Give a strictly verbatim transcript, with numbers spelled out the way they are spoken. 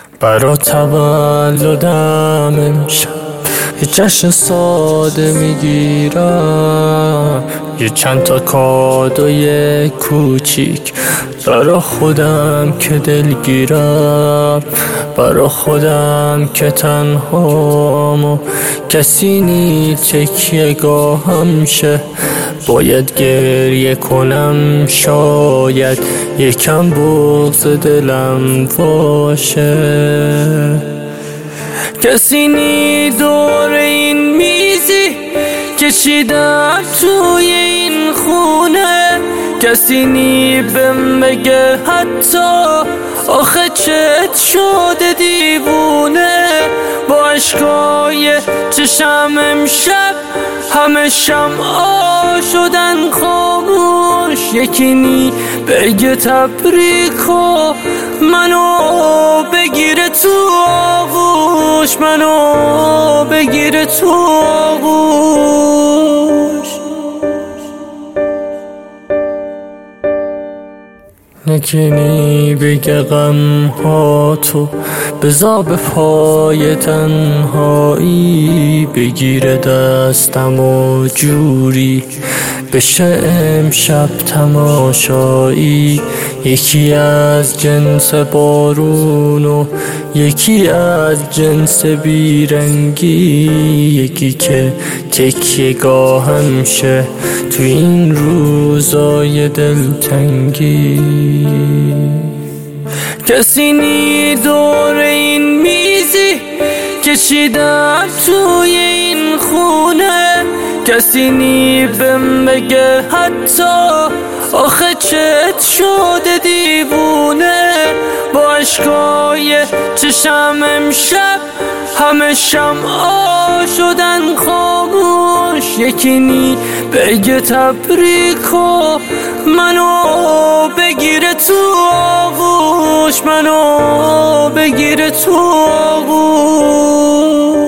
برا تولدم امشب یه جشن ساده میگیرم، یه چند تا کادوی کوچیک برا خودم که دلگیرم، برا خودم که تنهام و کسی نی تکیه گاهم شه. باید گریه کنم شاید یکم بغض دلم باشه. کسی نی دور این میزی کشیدم توی این خونه، کسی نی بهم بگه حتی آخه چت شده دیوونه. با عشقای چشم امشب همه شمعا شدن خاموش، یکی نی بگه تبریک و منو بگیره تو آغوش، منو بگیره تو آغوش. یکی نی بگه غم ها تو بذار به پای تنهایی، بگیره دستم و جوری بشه امشب تماشایی. یکی از جنس بارون و یکی از جنس بیرنگی، یکی که تکیه گاهم شه تو این روزای دلتنگی. کسی نی دور این میزی کشیدم توی این خونه، کسی نی بهم بگه حتی آخه چت شده دیوونه. با عشقای چشم امشب همه شمعا شدن خاموش، یکی نی بگه تبریک و منو بگیره تو آغوش، منو بگیره تو آغوش.